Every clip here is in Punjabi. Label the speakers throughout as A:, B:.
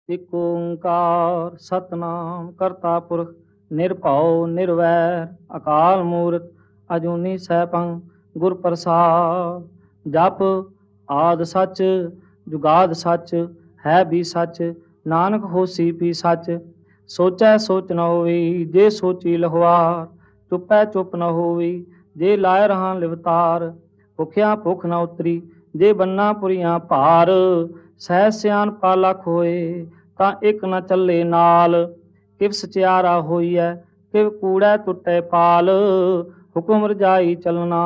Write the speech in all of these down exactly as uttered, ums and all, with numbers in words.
A: ਇਕ ਓੰਕਾਰ ਸਤਨਾਮ ਕਰਤਾ ਪੁਰਖ ਨਿਰਭਉ ਨਿਰਵੈਰ ਅਕਾਲ ਮੂਰਤ ਅਜੂਨੀ ਸੈਭੰ ਗੁਰ ਪ੍ਰਸਾਦ। ਜਪ ਆਦ ਸੱਚ ਜੁਗਾਦ ਸੱਚ ਹੈ ਵੀ ਸੱਚ ਨਾਨਕ ਹੋਸੀ ਵੀ ਸੱਚ। ਸੋਚੈ ਸੋਚ ਨ ਹੋਵੀ ਜੇ ਸੋਚੀ ਲਹਵਾਰ, ਚੁੱਪੈ ਚੁੱਪ ਨ ਹੋਵੀ ਜੇ ਲਾਇ ਰਹਾ ਲਿਵਤਾਰ। ਭੁਖਿਆ ਭੁੱਖ ਨ ਉਤਰੀ ਜੇ ਬੰਨਾ ਪੁਰੀਆਂ ਭਾਰ, ਸਹਿ ਸਿਆਣਪਾ ਲਖ ਹੋਏ ਤਾਂ ਇੱਕ ਨ ਚੱਲੇ ਨਾਲ। ਕਿਵ ਸਚਿਆਰਾ ਹੋਈਐ ਕਿਵ ਕੂੜੈ ਟੁੱਟੈ ਪਾਲ, ਹੁਕਮ ਰਜਾਈ ਚੱਲਣਾ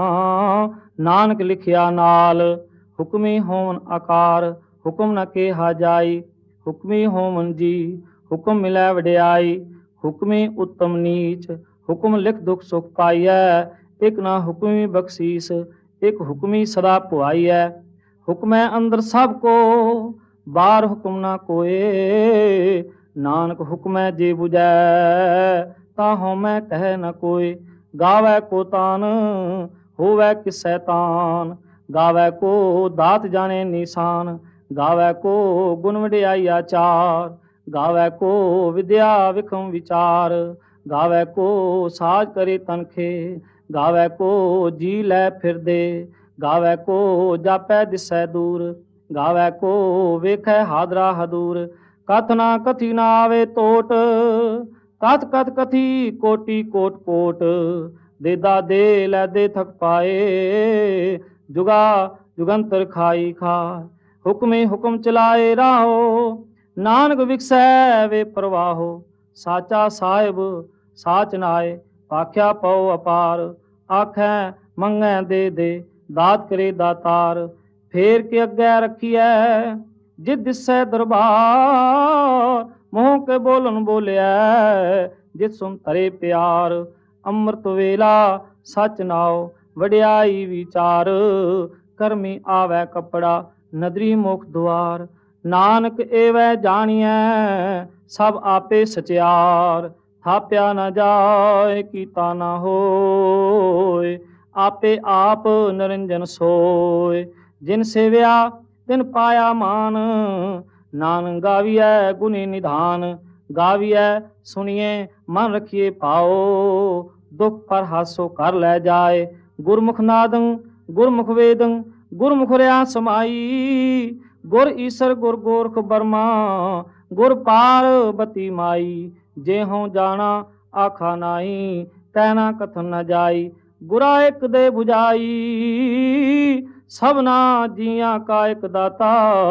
A: ਨਾਨਕ ਲਿਖਿਆ ਨਾਲ। ਹੁਕਮੀ ਹੋਵਨ ਆਕਾਰ ਹੁਕਮ ਨ ਕੇਹਾ ਜਾਈ, ਹੁਕਮੀ ਹੋਵਨ ਜੀ ਹੁਕਮ ਮਿਲੈ ਵਡਿਆਈ। ਹੁਕਮੀ ਉੱਤਮ ਨੀਚ ਹੁਕਮ ਲਿਖ ਦੁਖ ਸੁਖ ਪਾਈਐ, ਇਕ ਨਾ ਹੁਕਮੀ ਬਖਸ਼ੀਸ ਇਕ ਹੁਕਮੀ ਸਦਾ ਭੁਆਈਐ। ਹੁਕਮੈ ਅੰਦਰ ਸਭ ਕੋ ਬਾਹਰ ਹੁਕਮ ਨਾ ਕੋਏ, ਨਾਨਕ ਹੁਕਮੈ ਜੇ ਬੁਝੈ ਤਾਂ ਹਉਮੈ ਕਹਿ ਨ ਕੋਇ। ਗਾਵੈ ਕੋ ਤਾਨ ਹੋਵੈ ਕਿਸੈ ਤਾਨ, ਗਾਵੈ ਕੋ ਦਾਤ ਜਾਣੇ ਨਿਸ਼ਾਨ। ਗਾਵੈ ਕੋ ਗੁਣ ਵਡਿਆਈ ਆਚਾਰ, ਗਾਵੈ ਕੋ ਵਿਦਿਆ ਵਿਖਮ ਵਿਚਾਰ। ਗਾਵੈ ਕੋ ਸਾਜ ਕਰੇ ਤਨਖੇ, ਗਾਵੈ ਕੋ ਜੀ ਲੈ ਫਿਰਦੇ। ਗਾਵੈ ਕੋ ਜਾਪੈ ਦਿਸੈ ਦੂਰ, ਗਾਵੈ ਕੋ ਵੇਖੈ ਹਾਦਰਾ ਹਦੂਰ। ਕਥ ਨਾ ਕਥੀ ਨਾ ਆਵੇ ਟੋਟ, ਕਥ ਕਥ ਕਥੀ ਕੋਟੀ ਕੋਟ ਕੋਟ। ਦੇਦਾ ਦੇ ਲੈ ਦੇ ਥਕ ਪਾਏ, ਜੁਗਾ ਜੁਗੰਤਰ ਖਾਈ ਖਾਏ। ਹੁਕਮੇ ਹੁਕਮ ਚਲਾਏ ਰਾਹੋ, ਨਾਨਕ ਵਿਖਸੈ ਵੇ ਪ੍ਰਵਾਹੋ। ਸਾਚਾ ਸਾਹਿਬ ਸਾਚ ਨਾਏ ਭਾਖਿਆ ਪਉ ਅਪਾਰ, ਆਖੈ ਮੰਗੈ ਦੇ ਦੇ ਦਾਤ ਕਰੇ ਦਾਤਾਰ। ਫੇਰ ਕੇ ਅੱਗੇ ਰੱਖੀਐ ਜਿਤ ਦਿਸੈ ਦਰਬਾਰ, ਮੂੰਹ ਕੇ ਬੋਲਨ ਬੋਲਿਐ ਜਿਤ ਸੁਨ ਧਰੇ ਪਿਆਰ। ਅੰਮ੍ਰਿਤ ਵੇਲਾ ਸਚ ਨਾਉ ਵਡਿਆਈ ਵਿਚਾਰ, ਕਰਮੀ ਆਵੈ ਕੱਪੜਾ ਨਦਰੀ ਮੁਖ ਦੁਆਰ। ਨਾਨਕ ਏਵੈ ਜਾਣੀਐ ਸਭ ਆਪੇ ਸਚਿਆਰ, ਥਾਪਿਆ ਨ ਜਾਏ ਕੀਤਾ ਨ ਹੋਏ। ਆਪੇ ਆਪ ਨਿਰੰਜਨ ਸੋਏ, ਜਿਨ ਸੇਵਿਆ ਤਿਨ ਪਾਇਆ ਮਾਨ। ਨਾਨਕ ਗਾਵੀਐ ਗੁਣੀ ਨਿਧਾਨ, ਗਾਵੀਐ ਸੁਣੀਏ ਮਨ ਰਖੀਏ ਪਾਓ। ਦੁਖ ਪਰ ਹਾਸੋ ਕਰ ਲੈ ਜਾਏ, ਗੁਰਮੁਖ ਨਾਦੰ ਗੁਰਮੁਖ ਵੇਦੰ ਗੁਰਮੁਖ ਰਿਆ ਸਮਾਈ। ਗੁਰ ਈਸਰ ਗੁਰ ਗੋਰਖ ਬਰਮਾ ਗੁਰ ਪਾਰਬਤੀ ਮਾਈ। ਜੇ ਹਉ ਜਾਣਾ ਆਖਾ ਨਾਹੀ, ਕਹਿਣਾ ਕਥਨ ਨ ਜਾਈ। ਗੁਰਾ ਇੱਕ ਦੇ 부ਝਾਈ ਸਭਨਾ ਜੀਆਂ ਕਾ ਇੱਕ ਦਾਤਾ,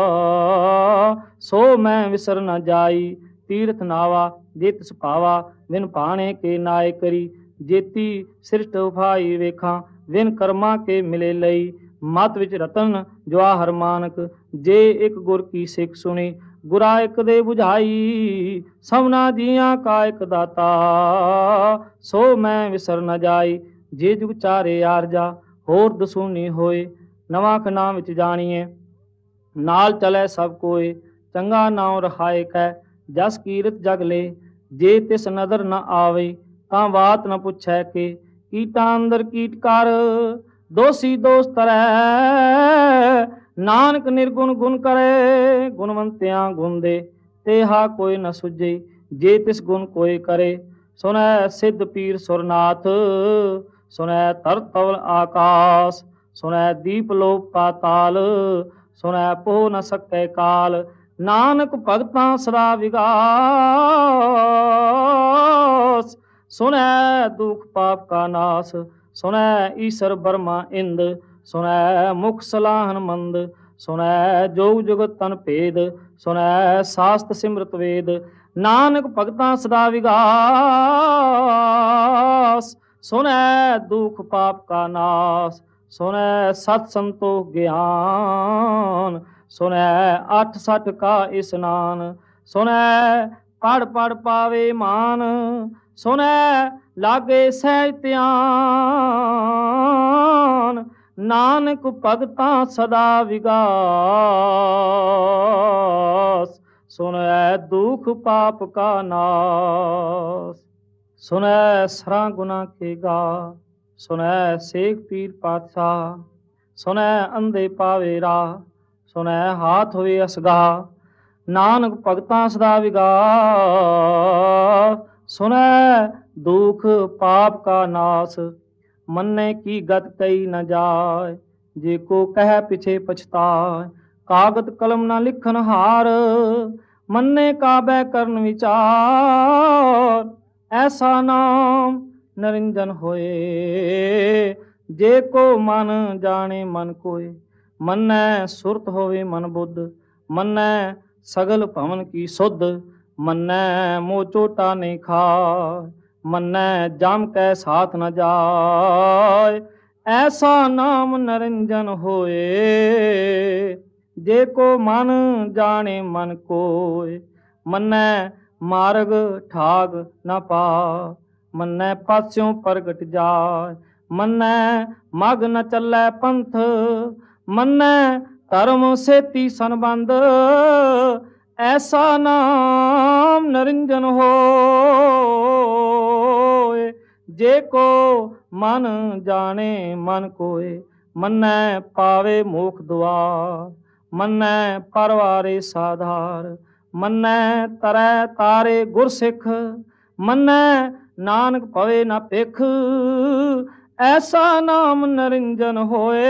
A: ਸੋ ਮੈਂ ਵਿਸਰ ਨ ਜਾਈ। ਤੀਰਥ ਨਾਵਾ ਜੇ ਤਿਸ ਭਾਵਾ, ਵਿਨ ਭਾਣੇ ਕੇ ਨਾਏ ਕਰੀ। ਜੇਤੀ ਸ੍ਰਿਸ਼ਟ ਉਫਾਈ ਵੇਖਾਂ, ਵਿਨ ਕਰਮਾਂ ਕੇ ਮਿਲੇ ਲਈ। ਮਤ ਵਿੱਚ ਰਤਨ ਜਵਾਹਰ ਮਾਨਕ, ਜੇ ਇੱਕ ਗੁਰ ਕੀ ਸਿੱਖ ਸੁਣੀ। ਗੁਰਾ ਇੱਕ ਦੇ 부ਝਾਈ ਸਭਨਾ ਜੀਆਂ ਕਾ ਇੱਕ ਦਾਤਾ, ਸੋ ਮੈਂ ਵਿਸਰ ਨ ਜਾਈ। ਜੇ ਜੁਗ ਚਾਰੇ ਆਰਜਾ ਹੋਰ ਦਸੂਨੀ ਹੋਏ, ਨਵਾਂ ਖਨਾ ਵਿੱਚ ਜਾਣੀਏ ਨਾਲ ਚਲੈ ਸਭ ਕੋਏ। ਚੰਗਾ ਨਾਉ ਰਹਾਏ ਕੈ ਜਸ ਕੀਰਤ ਜਗ ਲੈ, ਜੇ ਤਿਸ ਨਦਰ ਨ ਆਵੇ ਤਾਂ ਬਾਤ ਨ ਪੁੱਛੈ ਕੇ। ਕੀਟਾਂ ਅੰਦਰ ਕੀਟ ਕਰ ਦੋਸੀ ਦੋਸ ਤਰੈ, ਨਾਨਕ ਨਿਰਗੁਣ ਗੁਣ ਕਰੇ। ਗੁਣਵੰਤਿਆਂ ਗੁਣ ਦੇ ਤੇਹਾ ਕੋਈ ਨ ਸੁਝੇ, ਜੇ ਤਿਸ ਗੁਣ ਕੋਈ ਕਰੇ। ਸੁਣੈ ਸਿੱਧ ਪੀਰ ਸੁਰਨਾਥ, ਸੁਣੈ ਧਰਤ ਤਵਲ ਆਕਾਸ। ਸੁਣੈ ਦੀਪ ਲੋਕ ਪਾਤਾਲ, ਸੁਣੈ ਪੋਹ ਨ ਸਕੈ ਕਾਲ। ਨਾਨਕ ਭਗਤਾਂ ਸਦਾ ਵਿਗਾਸ, ਸੁਣੈ ਦੁਖ ਪਾਪ ਕਾ ਨਾਸ। ਸੁਣੈ ਈਸਰ ਬਰਮਾ ਇੰਦ, ਸੁਣੈ ਮੁਖ ਸਲਾਹਨ ਮੰਦ। ਸੁਣੈ ਜੋਗ ਜੁਗਤ ਤਨ ਭੇਦ, ਸੁਣੈ ਸਾਸਤ ਸਿਮਰਤ ਵੇਦ। ਨਾਨਕ ਭਗਤਾਂ ਸਦਾ ਵਿਗਾਸ, ਸੁਣੈ ਦੁਖ ਪਾਪ ਕਾ ਨਾਸ। ਸੁਣੈ ਸਤ ਸੰਤੋਖ ਗਿਆਨ, ਸੁਣੈ ਅੱਠ ਸਠ ਕਾ ਇਸਨਾਨ। ਸੁਣੈ ਪੜ ਪੜ ਪਾਵੇ ਮਾਨ, ਸੁਣੈ ਲਾਗੇ ਸਹਿਜ ਧਿਆਨ। ਨਾਨਕ ਭਗਤਾਂ ਸਦਾ ਵਿਗਾਸ, ਸੁਣੈ ਦੁਖ ਪਾਪ ਕਾ ਨਾਸ। ਸੁਣੈ ਸਰਾਂ ਗੁਨਾ ਕੇ ਗਾ, ਸੁਣੈ ਸੇਖ ਪੀਰ ਪਾਤਸ਼ਾਹ। ਸੁਣੈ ਅੰਧੇ ਪਾਵੇ ਰਾਹ, ਸੁਣੈ ਹਾਥ ਹੋਵੇ ਅਸਗਾ। ਨਾਨਕ ਭਗਤਾਂ ਸਦਾ ਵਿਗਾਸ। ਸੁਨੈ ਦੁਖ ਪਾਪ ਕਾ ਨਾਸ, ਮੰਨੇ ਕੀ ਗਤ ਕਈ ਨ ਜਾਏ। ਜੇ ਕੋ ਕਹਿ ਪਿਛੇ ਪਛਤਾਏ, ਕਾਗਤ ਕਲਮ ਨਾ ਲਿਖਨ ਹਾਰ। ਮੰਨੇ ਕਾਬੈ ਕਰਨ ਵਿਚਾਰ, ਐਸਾ ਨਾਮ ਨਰਿੰਜਨ ਹੋਏ। ਜੇ ਕੋ ਮਨ ਜਾਣੇ ਮਨ ਕੋਏ, ਮੰਨੈ ਸੁਰਤ ਹੋਵੇ ਮਨ ਬੁੱਧ। ਮੰਨੈ ਸਗਲ ਭਵਨ ਕੀ ਸੁਧ, ਮੰਨੈ ਮੋਹ ਚੋਟਾ ਨਹੀਂ ਖਾਏ। ਮੰਨੈ ਜਮ ਕੈ ਸਾਥ ਨ ਜਾਏ, ਐਸਾ ਨਾਮ ਨਰਿੰਜਨ ਹੋਏ। ਜੇ ਕੋ ਮਨ ਜਾਣੇ ਮਨ ਕੋਏ, ਮੰਨੈ ਮਾਰਗ ਠਾਗ ਨ ਪਾ। ਮੰਨੈ ਪਾਸਿਓਂ ਪ੍ਰਗਟ ਜਾਏ, ਮੰਨੈ ਮਗ ਨ ਚੱਲੈ ਪੰਥ। ਮੰਨੈ ਧਰਮ ਸੇਤੀ ਸੰਬੰਧ, ਐਸਾ ਨਾਮ ਨਰਿੰਜਨ ਹੋਏ। ਜੇ ਕੋ ਮਨ ਜਾਣੇ ਮਨ ਕੋਏ, ਮੰਨੈ ਪਾਵੇ ਮੋਖ ਦੁਆਰ। ਮੰਨੈ ਪਰਵਾਰੇ ਸਾਧਾਰ, ਮੰਨੈ ਤਰੈ ਤਾਰੇ ਗੁਰਸਿੱਖ। ਮੰਨੈ ਨਾਨਕ ਪਵੇ ਨਾ ਭਿਖ, ਐਸਾ ਨਾਮ ਨਰਿੰਜਨ ਹੋਏ।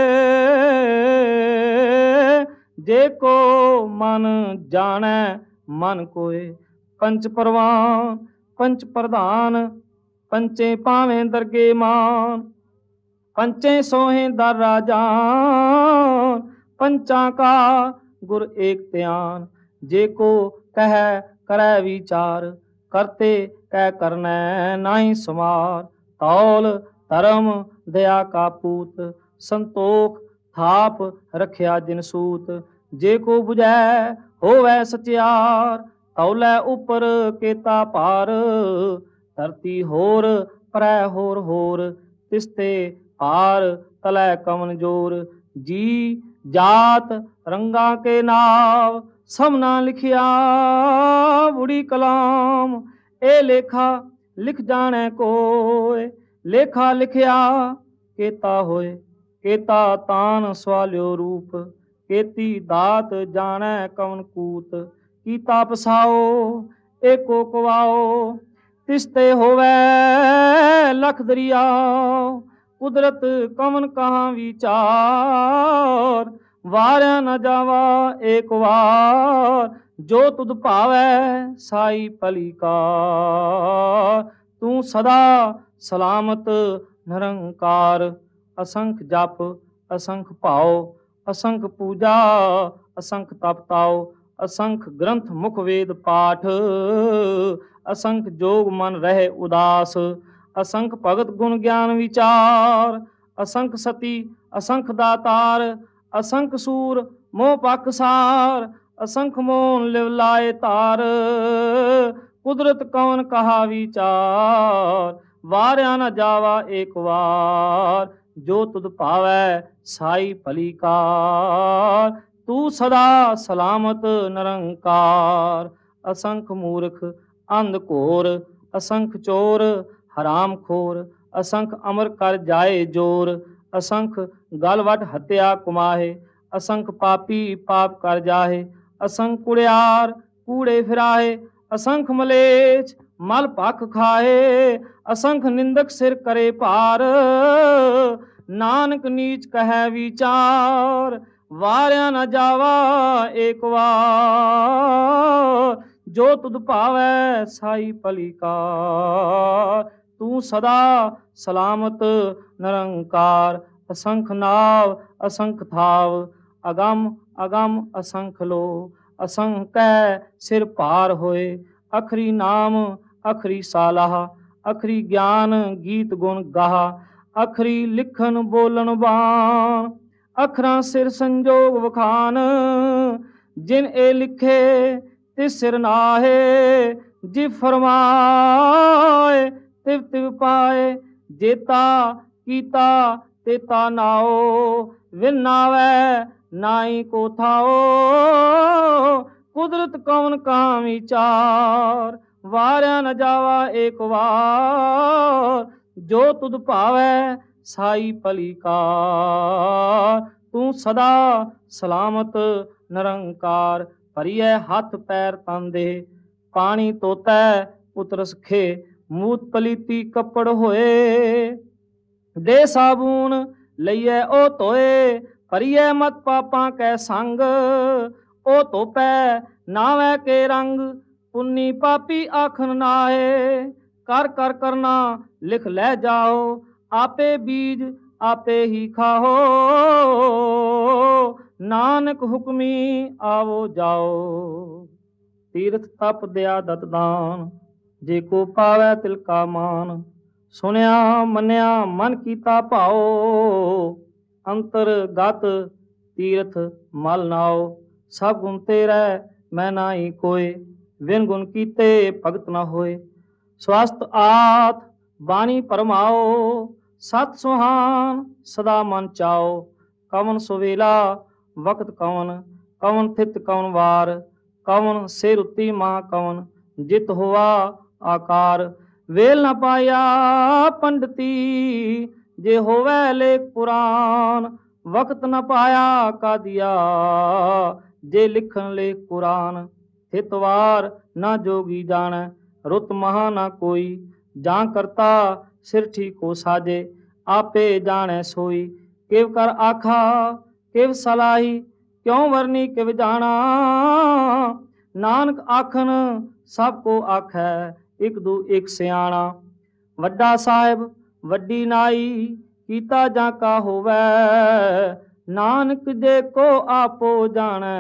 A: ਜੇ ਕੋ ਮਨ ਜਾਣੈ ਮਨ ਕੋਏ, ਪੰਚ ਪਰਵਾਨ ਪੰਚ ਪ੍ਰਧਾਨ। ਪੰਚੇ ਪਾਵੇਂ ਦਰਗੇ ਮਾਨ, ਪੰਚੇ ਸੋਹੇ ਦਰ ਰਾਜਾਨ। ਪੰਚਾਂ ਕਾ ਗੁਰ ਏਕ ਧਿਆਨ, ਜੇ ਕੋ ਕਹਿ ਕਰੈ ਵਿਚਾਰ। ਕਰਤੇ ਕਹਿ ਕਰਨੈ ਨਾਹੀ ਸਮਾਰ, ਤੌਲ ਧਰਮ ਦਇਆ ਕਾ ਪੂਤ। ਸੰਤੋਖ ਥਾਪ ਰਖਿਆ ਜਿਨ ਸੂਤ, ਜੇ ਕੋ ਬੁਝੈ ਹੋਵੈ ਸਚਿਆਰ। ਤੌਲੇ ਉਪਰ ਕੇਤਾ ਭਾਰ, ਧਰਤੀ ਹੋਰ ਪਰੈ ਹੋਰ ਹੋਰ। ਤਿਸਤੇ ਭਾਰ ਤਲੈ ਕਵਨ ਜੋਰ। ਜੀ ਜਾਤ ਰੰਗਾ ਕੇ ਨਾਮ, ਸਭਨਾ ਲਿਖਿਆ ਬੁੜੀ ਕਲਾਮ। ਇਹ ਲੇਖਾ ਲਿਖ ਜਾਣੈ ਕੋਇ, ਲੇਖਾ ਲਿਖਿਆ ਕੇਤਾ ਹੋਏ। ਕੇਤਾ ਤਾਨ ਸਵਾਲਿਓ ਰੂਪ, ਕੇਤੀ ਦਾਤ ਜਾਣੈ ਕਵਨ ਕੂਤ। ਕੀਤਾ ਪਸਾਓ ਏਕੋ ਕਵਾਓ, ਤਿਸਤੇ ਹੋਵੈ ਲਖ ਦਰਿਆਓ। ਕੁਦਰਤ ਕਵਨ ਕਹਾਂ ਵਿਚਾਰ, ਵਾਰਿਆ ਨ ਜਾਵਾ ਏਕ ਵਾਰ। ਜੋ ਤੁਧ ਭਾਵੈ ਸਾਈ ਭਲੀ ਕਾਰ, ਤੂੰ ਸਦਾ ਸਲਾਮਤ ਨਿਰੰਕਾਰ। ਅਸੰਖ ਜਪ ਅਸੰਖ ਭਾਉ, ਅਸੰਖ ਪੂਜਾ ਅਸੰਖ ਤਪ ਤਾਉ। ਅਸੰਖ ਗ੍ਰੰਥ ਮੁਖ ਵੇਦ ਪਾਠ, ਅਸੰਖ ਜੋਗ ਮਨ ਰਹੇ ਉਦਾਸ। ਅਸੰਖ ਭਗਤ ਗੁਣ ਗਿਆਨ ਵਿਚਾਰ, ਅਸੰਖ ਸਤੀ ਅਸੰਖ ਦਾਤਾਰ। ਅਸੰਖ ਸੂਰ ਮੋਹ ਪਖਸਾਰ, ਅਸੰਖ ਮੋਨ ਲਿਵ ਲਾਏ ਧਾਰ। ਕੁਦਰਤ ਕਵਨ ਕਹਾ ਵਿਚਾਰ, ਵਾਰਿਆ ਨ ਜਾਵਾ ਏਕ ਵਾਰ। ਜੋ ਤੁਧ ਭਾਵੈ ਸਾਈ ਭਲੀ ਕਾਰ, ਤੂੰ ਸਦਾ ਸਲਾਮਤ ਨਿਰੰਕਾਰ। ਅਸੰਖ ਮੂਰਖ ਅੰਧ ਘੋਰ, ਅਸੰਖ ਚੋਰ ਹਰਾਮ ਖੋਰ। ਅਸੰਖ ਅਮਰ ਕਰ ਜਾਏ ਜੋਰ, ਅਸੰਖ ਗਲ ਵੱਟ ਹੱਤਿਆ ਕੁਮਾਹੇ। ਅਸੰਖ ਪਾਪੀ ਪਾਪ ਕਰ ਜਾਹੇ, ਅਸੰਖ ਕੁੜਿਆਰ ਕੂੜੇ ਫਿਰਾਹੇ। ਅਸੰਖ ਮਲੇਛ ਮਲ ਭਖ ਖਾਏ, ਅਸੰਖ ਨਿੰਦਕ ਸਿਰ ਕਰੇ ਭਾਰ। ਨਾਨਕ ਨੀਚ ਕਹੈ ਵਿਚਾਰ, ਵਾਰਿਆ ਨ ਜਾਵਾ ਏਕ ਵਾਰ। ਜੋ ਤੁਧ ਭਾਵੈ ਸਾਈ ਭਲੀ ਕਾਰ, ਤੂੰ ਸਦਾ ਸਲਾਮਤ ਨਿਰੰਕਾਰ। ਅਸੰਖ ਨਾਵ ਅਸੰਖ ਥਾਵ, ਅਗੰਮ ਅਗੰਮ ਅਸੰਖ ਲੋ। ਅਸੰਖੈ ਸਿਰ ਭਾਰ ਹੋਏ, ਅਖਰੀ ਨਾਮ ਅਖਰੀ ਸਾਲਾਹ। ਅਖਰੀ ਗਿਆਨ ਗੀਤ ਗੁਣ ਗਾਹਾ, ਅਖਰੀ ਲਿਖਣ ਬੋਲਣ ਬਾਣ। ਅਖਰਾਂ ਸਿਰ ਸੰਜੋਗ ਵਖਾਨ, ਜਿਨ ਇਹ ਲਿਖੇ ਤਿਸ ਸਿਰ ਨਾਹੇ। ਜਿਵ ਫਰਮਾਏ ਤਿਵ ਤਿਵ ਪਾਏ, ਜੇਤਾ ਕੀਤਾ ਤੇਤਾ ਨਾਓ। ਵਿਨ ਨਾਵੈ ਨਾਹੀ ਕੋ ਥਾਓ, ਕੁਦਰਤ ਕਵਨ ਕਹਾਂ ਵਿਚਾਰ। ਵਾਰਿਆ ਨ ਜਾਵਾ ਏਕ ਵਾਰ, ਜੋ ਤੁਧ ਭਾਵੈ ਸਾਈ ਭਲੀ ਕਾਰ। ਤੂੰ ਸਦਾ ਸਲਾਮਤ ਨਿਰੰਕਾਰ। ਭਰੀਐ ਹੱਥ ਪੈਰ ਤਨ ਦੇ, ਪਾਣੀ ਤੋਤੈ ਪੁੱਤਰ ਸਖੇ, ਮੂਤ ਪਲੀਤੀ ਕੱਪੜ ਹੋਏ, ਦੇ ਸਾਬੂਨ ਲਈਐ ਉਹ ਧੋਏ, ਭਰੀਐ ਮਤ ਪਾਪਾਂ ਕੈ ਸੰਗ, ਉਹ ਧੋਪੈ ਨਾਵੈ ਕੇ ਰੰਗ, ਪੁੰਨੀ ਪਾਪੀ ਆਖਣ ਨਾਏ, ਕਰ ਕਰ ਕਰਨਾ ਲਿਖ ਲੈ ਜਾਓ, ਆਪੇ ਬੀਜ ਆਪੇ ਹੀ ਖਾਓ, ਨਾਨਕ ਹੁਕਮੀ ਆਵੋ ਜਾਓ। ਤੀਰਥ ਤਪ ਦਿਆ ਦਤ ਦਾਨ, ਜੇ ਕੋ ਪਾਵੈ ਤਿਲ ਕਾ ਮਾਨ, ਸੁਣਿਆ ਮੰਨਿਆ ਮਨ ਕੀਤਾ ਭਾਓ, ਅੰਤਰਗਤ ਤੀਰਥ ਮਲ ਨਾਓ, ਸਭ ਗੁਣ ਤੇਰੈ ਮੈਂ ਨਾਹੀ ਕੋਇ, ਵਿਨ ਗੁਣ ਕੀਤੇ ਭਗਤ ਨ ਹੋਏ, ਸਵਸਤ ਆਤ ਬਾਣੀ ਪਰਮਾਓ, ਸਤ ਸੁਹਾਨ ਸਦਾ ਮਨ ਚਾਓ, ਕਵਨ ਸੁਵੇਲਾ ਵਕਤ ਕਵਨ, ਕਵਨ ਥਿਤ ਕਵਨ ਵਾਰ, ਕਵਨ ਸੇ ਰੁੱਤੀ ਮਾ ਕਵਨ, ਜਿਤ ਹੋਆ ਆਕਾਰ, ਵੇਲ ਨ ਪਾਇਆ ਪੰਡਤੀ, ਜੇ ਹੋਵੈ ਲੇਖ ਪੁਰਾਨ, ਵਕਤ ਨ ਪਾਇਆ ਕਾਦੀਆ, ਜੇ ਲਿਖਣ ਲੇਖ ਕੁਰਾਨ, ਥਿਤ ਵਾਰ ਨਾ ਜੋਗੀ ਜਾਣੈ, ਰੁੱਤ ਮਹਾ ਨਾ ਕੋਈ, ਜਾਂ ਕਰਤਾ ਸਿਰ ਠੀਕੋ ਸਾਜੇ, ਆਪੇ ਜਾਣੈ ਸੋਈ, ਕਿਵ ਕਰ ਆਖਾ ਕਿਵ ਸਲਾਹੀ, ਕਿਉ ਵਰਨੀ ਕਿਵ ਜਾਣਾ, ਨਾਨਕ ਆਖਣ ਸਭ ਕੋ ਆਖੈ, ਇਕ ਦੂ ਇਕ ਸਿਆਣਾ, ਵੱਡਾ ਸਾਹਿਬ ਵੱਡੀ ਨਾਈ, ਕੀਤਾ ਜਾਂ ਕਾ ਹੋਵੈ, ਨਾਨਕ ਜੇ ਕੋ ਆਪੋ ਜਾਣੈ,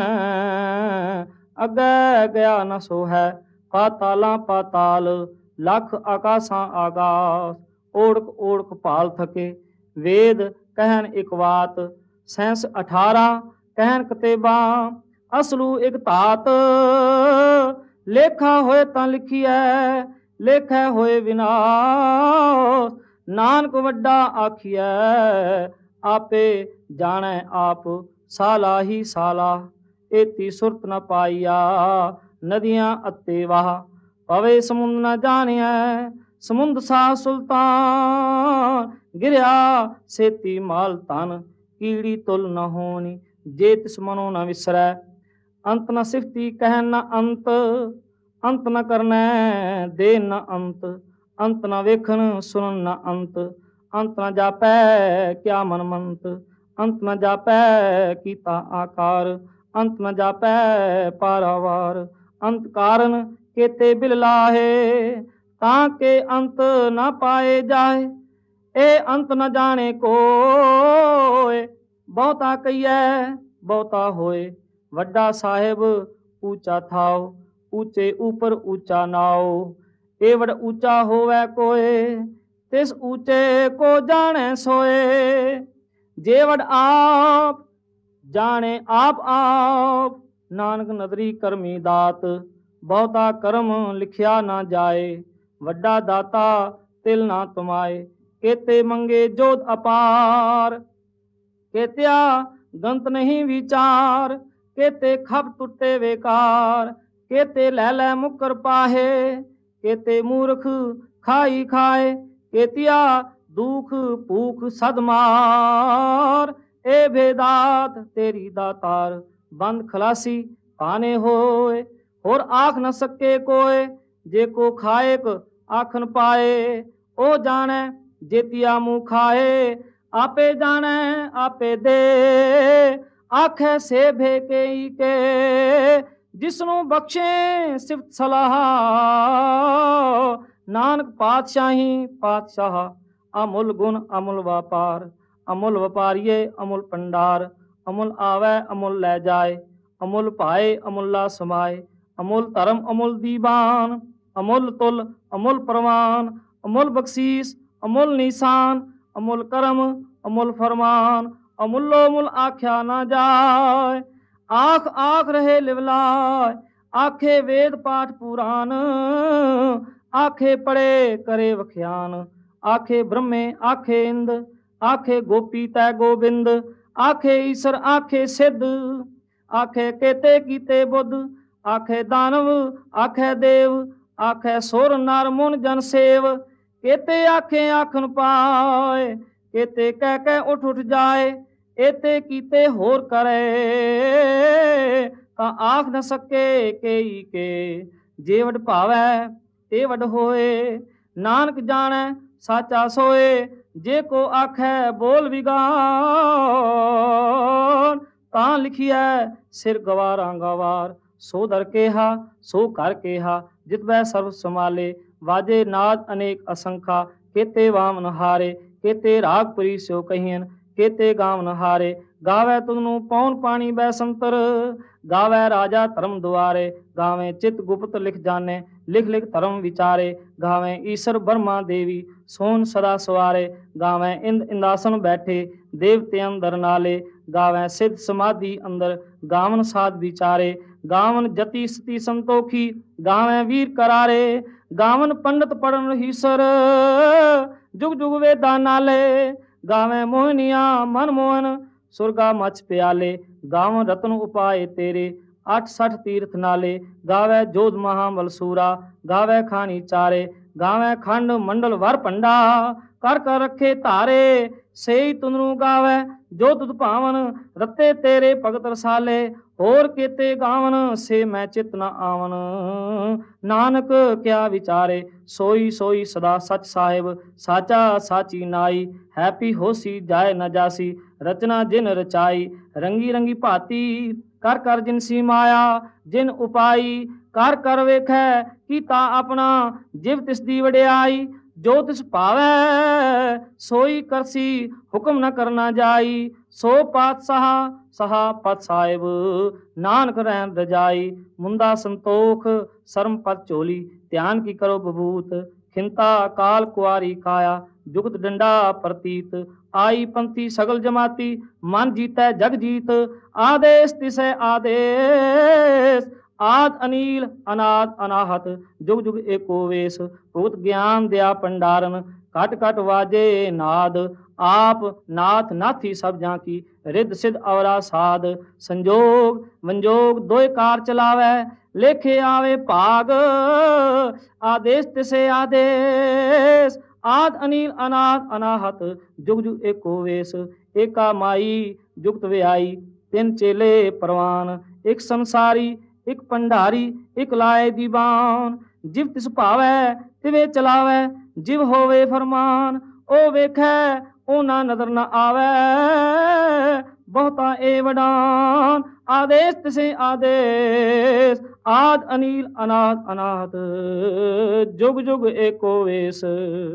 A: ਅੱਗੇ ਗਿਆ ਨ ਸੋ ਹੈ, ਪਾਤਾਲਾਂ ਪਾਤਾਲ, ਲੱਖ ਆਕਾਸ਼ਾਂ ਆਗਾਸ, ਓੜਕ ਓੜਕ ਭਾਲ ਥਕੇ, ਵੇਦ ਕਹਿਣ ਇਕ ਬਾਤ, ਸੈਂਸ ਅਠਾਰਾਂ ਕਹਿਣ ਕਤੇਬਾਂ, ਅਸਲੂ ਇਕ ਧਾਤ, ਲੇਖਾ ਹੋਏ ਤਾਂ ਲਿਖੀਐ, ਲੇਖੈ ਹੋਏ ਵਿਨਾਸ਼, ਨਾਨਕ ਵੱਡਾ ਆਖੀਐ, ਆਪੇ ਜਾਣੈ ਆਪ, ਸਾਲਾ ਹੀ ਸਾਲਾ, ਏਤੀ ਸੁਰਤ ਨ ਪਾਈਆ, ਨਦੀਆਂ ਅੱਤੇ ਵਾਹ, ਪਵੇ ਸਮੁੰਦ ਨ ਜਾਣਿਐ, ਸਮੁੰਦ ਸਾ ਸੁਲਤਾਨ, ਗਿਰਿਆ ਸੇਤੀ ਮਾਲ ਧਨ, ਕੀੜੀ ਤੁਲ ਨ ਹੋਣੀ, ਜੇ ਤਿਸ ਮਨੋ ਨ ਵਿਸਰੈ, ਅੰਤ ਨ ਸਿਫਤੀ ਕਹਿਣ ਨ ਅੰਤ, ਅੰਤ ਨ ਕਰਨੈ ਦੇ ਨ ਅੰਤ, ਅੰਤ ਨ ਵੇਖਣ ਸੁਣਨ ਨ ਅੰਤ, ਅੰਤ ਨ ਜਾਪੈ ਕਿਆ ਮਨ ਮੰਤ, ਅੰਤ ਨ ਜਾਪੈ ਕੀਤਾ ਆਕਾਰ, ਅੰਤ ਨ ਜਾਪੈ ਪਾਰਾਵਾਰ, ਅੰਤ ਕਾਰਨ ਕੇਤੇ ਬਿਲ ਲਾਹੇ, ਤਾਂ ਕੇ ਅੰਤ ਨ ਪਾਏ ਜਾਏ, ਇਹ ਅੰਤ ਨ ਜਾਣੇ ਕੋਇ, ਬਹੁਤਾ ਕਹੀਐ ਬਹੁਤਾ ਹੋਏ, ਵੱਡਾ ਸਾਹਿਬ ਊਚਾ ਥਾਓ, ਊਚੇ ਉਪਰ ਊਚਾ ਨਾਓ, ਇਹ ਵਡ ਊਚਾ ਹੋਵੈ ਕੋਇ, ਤਿਸ ਊਚੇ ਕੋ ਜਾਣੈ ਸੋਏ, ਜੇ ਵਡ ਆਪ ਜਾਣੇ ਆਪ ਆਪ, ਨਾਨਕ ਨਦਰੀ ਕਰਮੀ ਦਾਤ, ਬਹੁਤਾ ਕਰਮ ਲਿਖਿਆ ਨਾ ਜਾਏ, ਵੱਡਾ ਦਾਤਾ ਤਿਲ ਨਾ ਤੁਮਾਏ, ਕੇਤੇ ਮੰਗੇ ਜੋਤ ਅਪਾਰ, ਕੇਤਿਆ ਗੰਤ ਨਹੀਂ ਵਿਚਾਰ, ਕੇਤੇ ਖਪ ਟੁੱਟੇ ਵੇਕਾਰ, ਕੇਤੇ ਲੈ ਲੈ ਮੁਕਰ ਪਾਹੇ, ਕੇਤੇ ਮੂਰਖ ਖਾਈ ਖਾਏ, ਕੇਤਿਆ ਦੁਖ ਭੂਖ ਸਦ ਮਾਰ, ਏ ਭੇਦਾਤ ਤੇਰੀ ਦਾਤਾਰ, ਬੰਦ ਖਲਾਸੀ ਪਾਨੇ ਹੋਏ, ਹੋਰ ਆਖ ਨ ਸਕੇ ਕੋਏ, ਜੇ ਕੋ ਖਾਇਕ ਆਖਨ ਪਾਏ, ਉਹ ਜਾਣੈ ਜੇਤੀਆ ਮੂੰਹ ਖਾਏ, ਆਪੇ ਜਾਣੈ ਆਪੇ ਦੇ, ਆਖੇ ਸੇ ਭੇ ਕੇ ਕੇ, ਜਿਸਨੂੰ ਬਖਸ਼ੇ ਸਿਫਤ ਸਲਾਹ, ਨਾਨਕ ਪਾਤਸ਼ਾਹੀ ਪਾਤਸ਼ਾਹ, ਅਮੁੱਲ ਗੁਣ ਅਮੁੱਲ ਵਪਾਰ, ਅਮੁੱਲ ਵਪਾਰੀਏ ਅਮੁੱਲ ਭੰਡਾਰ, ਅਮੁੱਲ ਆਵੈ ਅਮੁੱਲ ਲੈ ਜਾਏ, ਅਮੁੱਲ ਭਾਏ ਅਮੁੱਲਾ ਸਮਾਏ, ਅਮੁੱਲ ਧਰਮ ਅਮੁੱਲ ਦੀਵਾਨ, ਅਮੁੱਲ ਤੁਲ ਅਮੁੱਲ ਪ੍ਰਵਾਨ, ਅਮੁੱਲ ਬਖਸ਼ੀਸ ਅਮੁੱਲ ਨਿਸ਼ਾਨ, ਅਮੁੱਲ ਕਰਮ ਅਮੁੱਲ ਫਰਮਾਨ, ਅਮੁੱਲੋ ਮੁੱਲ ਆਖਿਆ ਨਾ ਜਾਏ, ਆਖ ਆਖ ਰਹੇ ਲਿਵਲਾਏ, ਆਖੇ ਵੇਦ ਪਾਠ ਪੁਰਾਨ, ਆਖੇ ਪੜੇ ਕਰੇ ਵਖਿਆਨ, ਆਖੇ ਬ੍ਰਹਮੇ ਆਖੇ ਇੰਦ, ਆਖੇ ਗੋਪੀ ਤੈ ਗੋਬਿੰਦ, ਆਖੇ ਈਸ਼ਰ ਆਖੇ ਸਿੱਧ, ਆਖੇ ਕੇਤੇ ਕੀਤੇ ਬੁੱਧ, ਆਖੇ ਦਾਨਵ ਆਖੇ ਦੇਵ, ਆਖੇ ਸੁਰ ਨਰ ਮੁਨ ਜਨ ਸੇਵ, ਕੇਤੇ ਆਖੇ ਆਖਣ ਪਾਏ, ਕੇਤੇ ਕਹਿ ਕਹਿ ਉਠ ਉਠ ਜਾਏ, ਏਤੇ ਕੀਤੇ ਹੋਰ ਕਰੇ, ਤਾਂ ਆਖ न सके केई के जे वड भावै ते वड होए नानक जाणै साचा सोए जे को आखै बोल विगान तां लिखिए सिर गवारां गवार सो दर केहा सो कर केहा जित वै सर्व समाले वाजे नाद अनेक असंखा केते वामन हारे केते रागपुरी स्यो कहियन केते गावन हारे गावे तुमनु पौन पानी बैसंतर गावे राजा धर्म द्वारे गावे चित गुप्त लिख जाने लिख लिख धर्म विचारे गावे ईश्वर ब्रह्मा देवी सोन सदा सवारे गावे इंद इंदासन बैठे देवते अंदर नाले गावे सिद्ध समाधि अंदर गावन साध विचारे गावन जति स्ति संतोखी गावे वीर करारे गावन पंडित पढ़न हीसर जुग जुग वेदा नाले गावे मोहनिया मन मोहन सुरगा मच प्याले गावन रतन उपाय तेरे अठ सठ तीर्थ नाले गावे जोध महाबल सूरा गावे खानी चारे गावे खंड मंडल वर पंडा कर कर रखे धारे सेई तुनरू गावे जो तुद भावन रते तेरे भगत रसाले होर केते गावन से मैं चित न आवन नानक क्या विचारे सोई सोई सदा सच साहिब साचा साची नाई हैपी होसी जाए न जासी रचना जिन रचाई रंगी रंगी भाती कर कर जिनसी माया जिन उपाई कर कर वेखै कीता अपना जिव तिस दी वड्याई जो तिस भावै सोई करसी हुक्म न करना जाई सो पातशाह सहा पत साहिब नानक रहन रजाई मुंदा संतोख शर्म पत चोली ध्यान की करो बबूत खिंता काल कुआरी काया जुगत डंडा प्रतीत आई पंथी सगल जमाती मन जीतै जग जीत आदेश तिसै आदेश आद अनील अनाद अनाहत जुग जुग एको वेश भूत ज्ञान दया पंडारन कट कट वाजे नाद आप नाथ नाथी सब जाकी रिद सिद्ध अवरा साध संजोग वंजोग दोय कार चलावे लेखे आवे भाग आदेश तिसे आदेश आद अनील अनाथ अनाहत जुग जुग एको वेश एका माई जुगत व्याई तिन चेले परवान एक संसारी एक पंडारी एक लाए दीवान जिव तिस भावै तिवे चलावै जिव होवे फरमान ओ वेखै ओ ना नजर न आवे बहुता ए वडान आदेश तिसे आदेश आद अनील अनाथ अनाथ जुग जुग एको वेश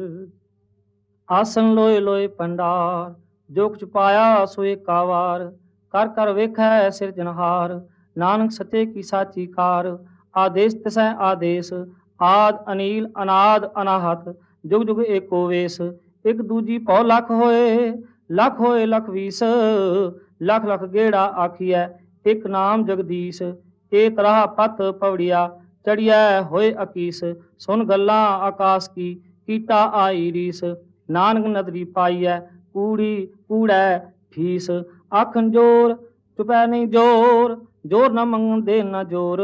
A: आसन लोए लोए पंडार जो कुछ पाया सो एका वार कर कर वेखै सिरजनहार नानक सचे की साची कार आदेश तिसै आदेश आद अनील अनाद अनाहत जुग जुग एको वेश एक दूजी पौ लख होए लख होए लख वीस लख लख गेड़ा आखिए एक नाम जगदीश ए तरह पथ पवड़िया चढ़िया होए अकीस सुन गल्ला आकाश की कीटा आई रीस नानक नदरी पाईए कूड़ी कूड़ै फीस आखन जोर चुपै नहीं जोर जोर न मंगन दे न जोर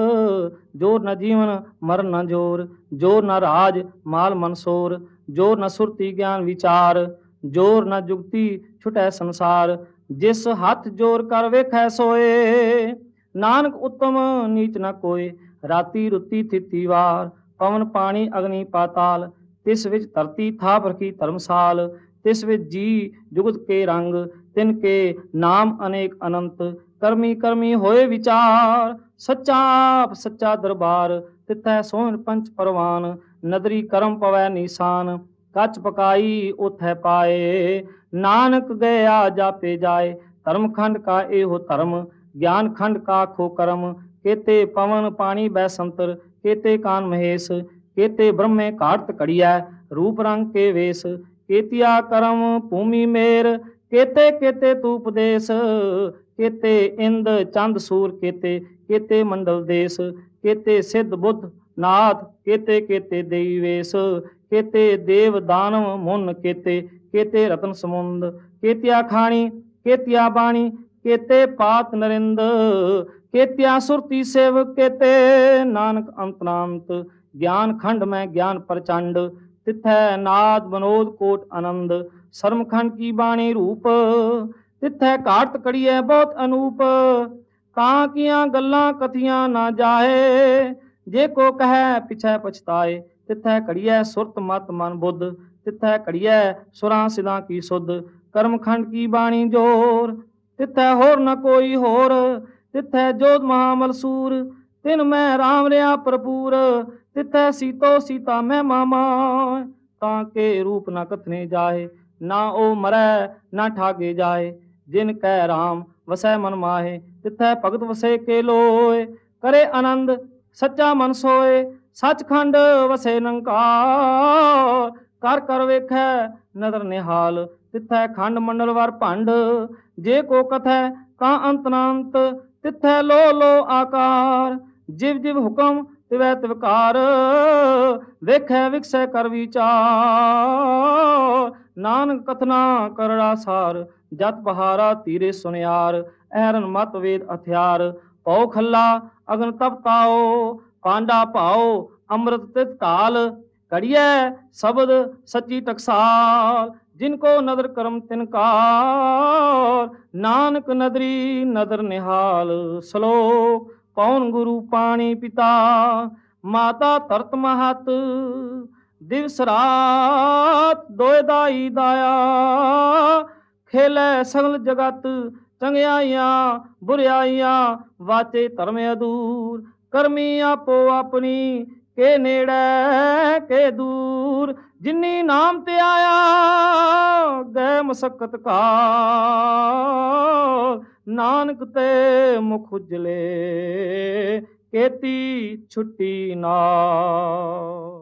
A: जोर न जीवन मर न जोर जोर न राज माल मनसोर जोर न सुरती ज्ञान विचार जोर न जुगती छुटै संसार जिस हथ जोर कर वेखै सोए नानक उत्तम नीच न कोय राती रुती थिती वार पवन पानी अग्नि पाताल तिस विच धरती थाप रखी धर्मसाल तिस विच जी जुगत के रंग तिनके नाम अनेक अनंत करमी करमी होए विचार सच्चा सच्चा दरबार तिथै सोहन पंच परवान नदरी करम पवै निशान कच पकाई उथै पाए नानक गया जापे जाए धर्म खंड का एहो धर्म ज्ञान खंड का खो कर्म केते पवन पानी बैसंतर केते कान महेश केते ब्रह्मे काट कड़िया रूप रंग के वेश केतिया करम भूमि मेर केते केते तूपदेश केते इंद चंद सूर केते केते मंडल देश केते सिद्ध बुद्ध नाथ केते केते देवेश केते देव दानव मुन केते केते रतन समुंद केतिया खाणी केतिया बाणी केते पात नरिंद केतिया सुरती सेव केते नानक अंतरांत ज्ञान खंड में ज्ञान प्रचंड तिथै नाद बनोद कोट आनंद शर्म खंड की बाणी रूप तिथै काट कड़िए बहुत अनूप ਕਾਂ ਕੀਆਂ ਗੱਲਾਂ ਕਥੀਆਂ ਨਾ ਜਾਏ, ਜੇ ਕੋ ਕਹੈ ਪਿਛੈ ਪਛਤਾਏ। ਤਿਥੈ ਘੜੀਐ ਸੁਰਤ ਮਤ ਮਨ ਬੁੱਧ, ਤਿਥੈ ਘੜੀਐ ਸੁਰਾਂ ਸਿਦਾਂ ਕੀ ਸੁਧ। ਕਰਮ ਖੰਡ ਕੀ ਬਾਣੀ ਜੋਰ, ਤਿਥੈ ਹੋਰ ਨ ਕੋਈ ਹੋਰ। ਤਿਥੈ ਜੋਧ ਮਹਾਮਲ ਸੂਰ, ਤਿਨ ਮੈਂ ਰਾਮ ਰਿਆ ਭਰਪੂਰ। ਤਿਥੈ ਸੀਤੋ ਸੀਤਾ ਮਹਿਮਾ ਮਾਹਿ, ਤਾਂ ਕੇ ਰੂਪ ਨ ਕਥਨੇ ਜਾਏ। ਨਾ ਉਹ ਮਰੈ ਨਾ ਠਾਗੇ ਜਾਏ, ਜਿਨ ਕੈ ਰਾਮ ਵਸੈ ਮਨ ਮਾਹੇ। ਤਿਥੈ ਭਗਤ ਵਸੇ ਕੇ ਲੋਏ, ਕਰੇ ਆਨੰਦ ਸੱਚਾ ਮਨ ਸੋਏ। ਸੱਚਖੰਡ ਵਸੇ ਨਿਰੰਕਾਰ, ਕਰ ਕਰ ਵੇਖੈ ਨਦਰ ਨਿਹਾਲ। ਤਿਥੈ ਖੰਡ ਮੰਡਲ ਵਰ ਭੰਡ, ਜੇ ਕੋ ਕਥੈ ਕਾਂ ਅੰਤ ਨ ਅੰਤ। ਤਿਥੈ ਲੋ ਲੋ ਆਕਾਰ, ਜਿਵ ਜਿਵ ਹੁਕਮ ਤਿਵੈ ਤਿਵਕਾਰ। ਵੇਖੈ ਵਿਖਸੈ ਕਰ ਵਿਚਾਰ, ਨਾਨਕ ਕਥਨਾ ਕਰੜਾ ਸਾਰ। ਜਤ ਬਹਾਰਾ ਧੀਰੇ ਸੁਨਿਆਰ, ਐਰਨ ਮਤ ਵੇਦ ਹਥਿਆਰ। ਪਉ ਖੱਲਾ ਅਗਨ ਤਪ ਤਾਓ, ਪਾਂਡਾ ਭਾਓ ਅੰਮ੍ਰਿਤ ਤਿਤ ਕਾਲ। ਘੜੀਐ ਸ਼ਬਦ ਸੱਚੀ ਟਕਸਾਲ, ਜਿਨ ਕੋ ਨਦਰ ਕਰਮ ਤਿਨ ਕਾਲ। ਨਾਨਕ ਨਦਰੀ ਨਦਰ ਨਿਹਾਲ। ਸ਼ਲੋਕ ਪਉਨ ਗੁਰੂ ਪਾਣੀ ਪਿਤਾ, ਮਾਤਾ ਧਰਤ ਮਹਤ। ਦਿਵਸ ਰਾਤ ਦੋਇ ਦਾਈ ਦਾਇਆ, ਖੇਲੇ ਸਗਲ ਜਗਤ। ਚੰਗਿਆਈਆਂ ਬੁਰਿਆਈਆਂ ਵਾਚੇ ਧਰਮ ਅਦੂਰ। ਕਰਮੀ ਆਪੋ ਆਪਣੀ, ਕੇ ਨੇੜੇ ਕੇ ਦੂਰ। ਜਿਨੀ ਨਾਮ ਤੇ ਆਇਆ, ਗਏ ਮਸਕਤ ਕਾਲ। ਨਾਨਕ ਤੇ ਮੁਖ ਉਜਲੇ, ਕੀਤੀ ਛੁੱਟੀ ਨਾਲ।